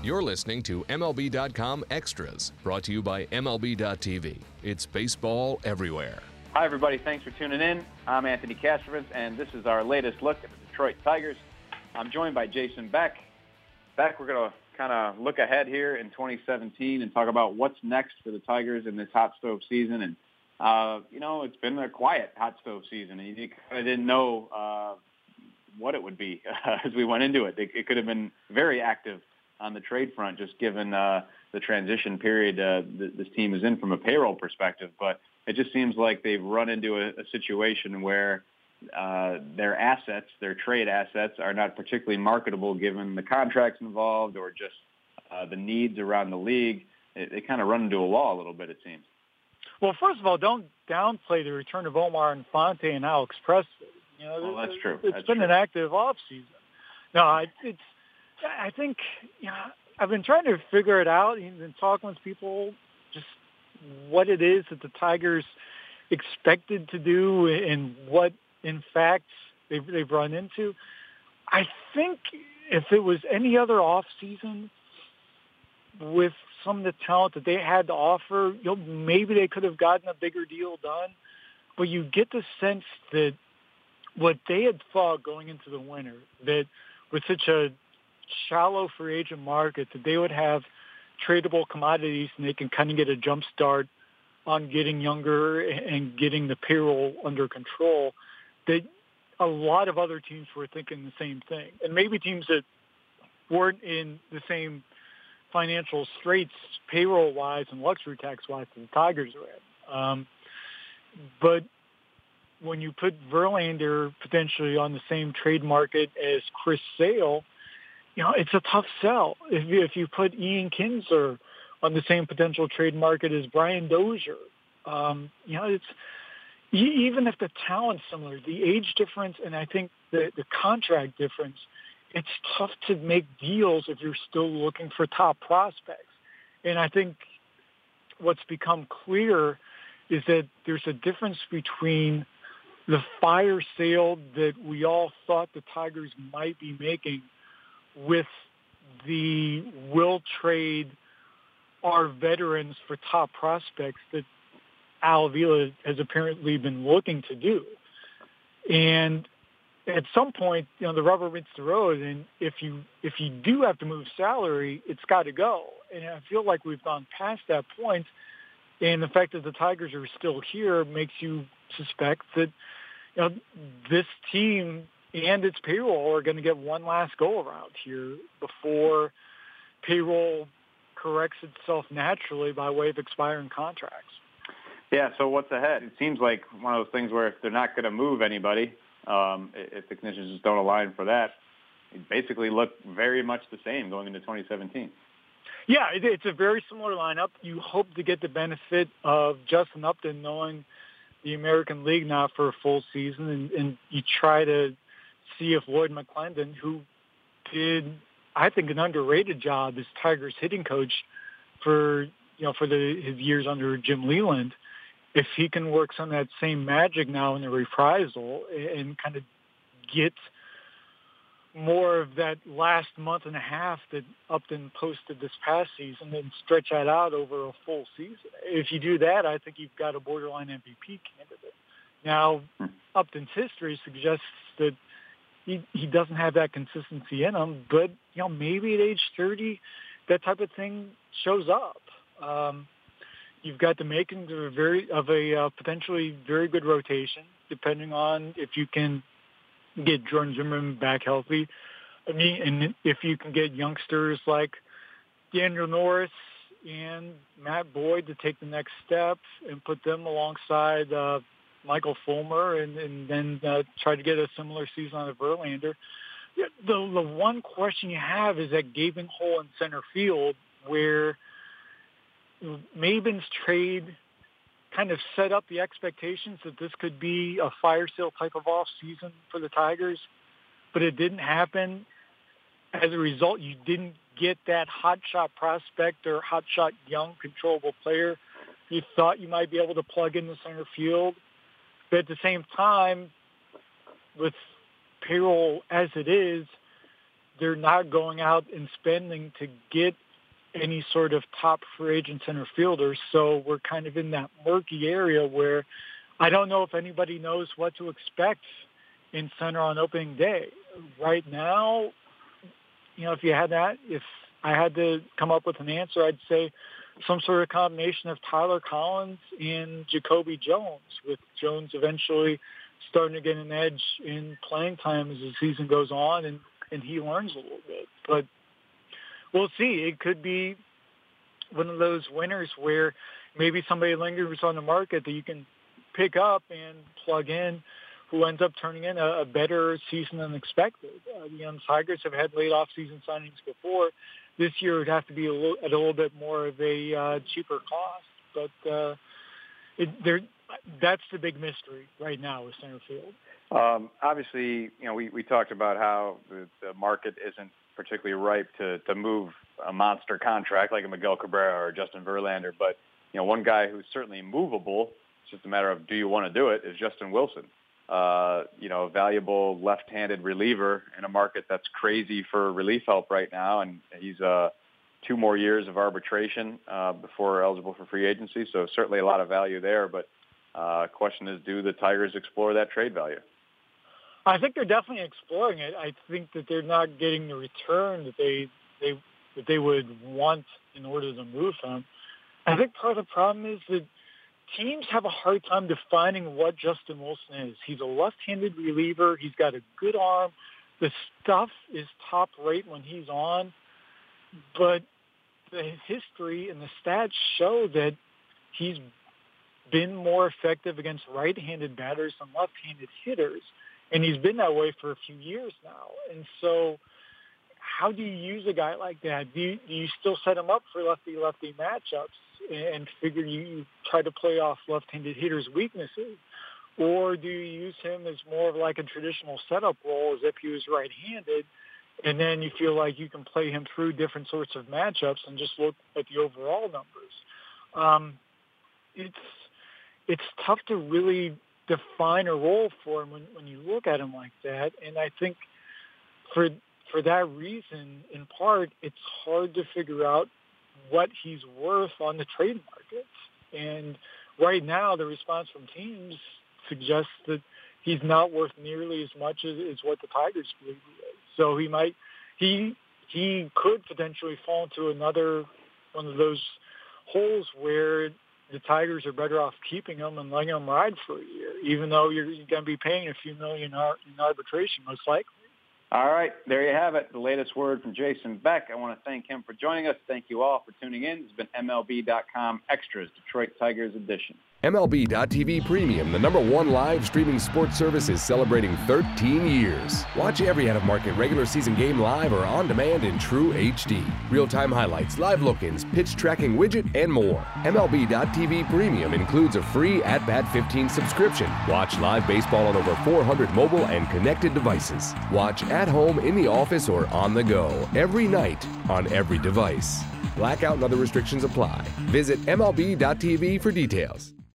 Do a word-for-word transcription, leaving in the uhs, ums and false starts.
You're listening to M L B dot com Extras, brought to you by M L B dot T V. It's baseball everywhere. Hi, everybody. Thanks for tuning in. I'm Anthony Castrovince, and this is our latest look at the Detroit Tigers. I'm joined by Jason Beck. Beck, we're going to kind of look ahead here in twenty seventeen and talk about what's next for the Tigers in this hot stove season. And, uh, you know, it's been a quiet hot stove season, and you kind of didn't know uh, what it would be uh, as we went into it. It, it could have been very active on the trade front, just given uh, the transition period uh, th- this team is in from a payroll perspective. But it just seems like they've run into a, a situation where uh, their assets, their trade assets, are not particularly marketable given the contracts involved or just uh, the needs around the league. It, they kind of run into a wall a little bit, it seems. Well, first of all, don't downplay the return of Omar Infante and Alex Presley. You know, well, that's true. It's that's been true. an active offseason. No, it's. I think, you know, I've been trying to figure it out and been talking with people just what it is that the Tigers expected to do and what, in fact, they've, they've run into. I think if it was any other offseason with some of the talent that they had to offer, you know, maybe they could have gotten a bigger deal done. But you get the sense that what they had thought going into the winter, that with such a shallow free agent market, that they would have tradable commodities and they can kind of get a jump start on getting younger and getting the payroll under control, that a lot of other teams were thinking the same thing. And maybe teams that weren't in the same financial straits payroll-wise and luxury tax-wise that the Tigers are in. Um, but when you put Verlander potentially on the same trade market as Chris Sale, you know, it's a tough sell. If you, if you put Ian Kinsler on the same potential trade market as Brian Dozier, um, you know, it's even if the talent's similar, the age difference and I think the, the contract difference, it's tough to make deals if you're still looking for top prospects. And I think what's become clear is that there's a difference between the fire sale that we all thought the Tigers might be making with the will trade our veterans for top prospects that Al Avila has apparently been looking to do. And at some point, you know, the rubber meets the road, and if you if you do have to move salary, it's got to go. And I feel like we've gone past that point, and the fact that the Tigers are still here makes you suspect that, you know, this team and its payroll are going to get one last go-around here before payroll corrects itself naturally by way of expiring contracts. Yeah, so what's ahead? It seems like one of those things where if they're not going to move anybody, um, if the conditions just don't align for that, it basically look very much the same going into twenty seventeen. Yeah, it, it's a very similar lineup. You hope to get the benefit of Justin Upton knowing the American League now for a full season, and, and you try to see if Lloyd McClendon, who did, I think, an underrated job as Tigers hitting coach for, you know, for the, his years under Jim Leland, if he can work some of that same magic now in the reprisal and kind of get more of that last month and a half that Upton posted this past season and stretch that out over a full season. If you do that, I think you've got a borderline M V P candidate. Now, Upton's history suggests that he, he doesn't have that consistency in him, but, you know, maybe at age thirty, that type of thing shows up. Um, you've got the makings of a very, of a uh, potentially very good rotation, depending on if you can get Jordan Zimmerman back healthy. I mean, and if you can get youngsters like Daniel Norris and Matt Boyd to take the next step and put them alongside uh, Michael Fulmer and, and then uh, try to get a similar season on the Verlander. The, the one question you have is that gaping hole in center field where Maybin's trade kind of set up the expectations that this could be a fire sale type of off season for the Tigers, but it didn't happen. As a result, you didn't get that hotshot prospect or hotshot young controllable player you thought you might be able to plug in the center field. But at the same time, with payroll as it is, they're not going out and spending to get any sort of top free agent center fielder. So we're kind of in that murky area where I don't know if anybody knows what to expect in center on opening day. Right now, you know, if you had that, if I had to come up with an answer, I'd say some sort of combination of Tyler Collins and Jacoby Jones, with Jones eventually starting to get an edge in playing time as the season goes on and, and he learns a little bit. But we'll see. It could be one of those winners where maybe somebody lingers on the market that you can pick up and plug in, who ends up turning in a, a better season than expected. Uh, the young Tigers have had late off-season signings before. This year it would have to be a little, at a little bit more of a uh, cheaper cost. But uh, it, there, that's the big mystery right now with center field. Um, obviously, you know, we, we talked about how the, the market isn't particularly ripe to, to move a monster contract like a Miguel Cabrera or Justin Verlander. But, you know, one guy who's certainly movable, it's just a matter of do you want to do it, is Justin Wilson. Uh, you know, a valuable left-handed reliever in a market that's crazy for relief help right now. And he's uh, two more years of arbitration uh, before eligible for free agency. So certainly a lot of value there. But uh, question is, do the Tigers explore that trade value? I think they're definitely exploring it. I think that they're not getting the return that they they that they would want in order to move him. I think part of the problem is that teams have a hard time defining what Justin Wilson is. He's a left-handed reliever. He's got a good arm. The stuff is top rate when he's on, but the history and the stats show that he's been more effective against right-handed batters than left-handed hitters. And he's been that way for a few years now. And so how do you use a guy like that? Do you, do you still set him up for lefty-lefty matchups and figure you try to play off left-handed hitters' weaknesses? Or do you use him as more of like a traditional setup role as if he was right-handed, and then you feel like you can play him through different sorts of matchups and just look at the overall numbers? Um, it's it's tough to really define a role for him when, when you look at him like that. And I think for for that reason, in part, it's hard to figure out what he's worth on the trade market. And right now, the response from teams suggests that he's not worth nearly as much as, as what the Tigers believe he is. So he might, he he could potentially fall into another one of those holes where the Tigers are better off keeping him and letting him ride for a year, even though you're, you're going to be paying a few million in arbitration, most likely. All right, there you have it, the latest word from Jason Beck. I want to thank him for joining us. Thank you all for tuning in. This has been M L B dot com Extras, Detroit Tigers edition. M L B dot T V Premium, the number one live streaming sports service, is celebrating thirteen years. Watch every out-of-market regular season game live or on demand in true H D. Real-time highlights, live look-ins, pitch tracking widget, and more. M L B dot T V Premium includes a free At Bat fifteen subscription. Watch live baseball on over four hundred mobile and connected devices. Watch at home, in the office, or on the go every night on every device. Blackout and other restrictions apply. Visit M L B dot T V for details.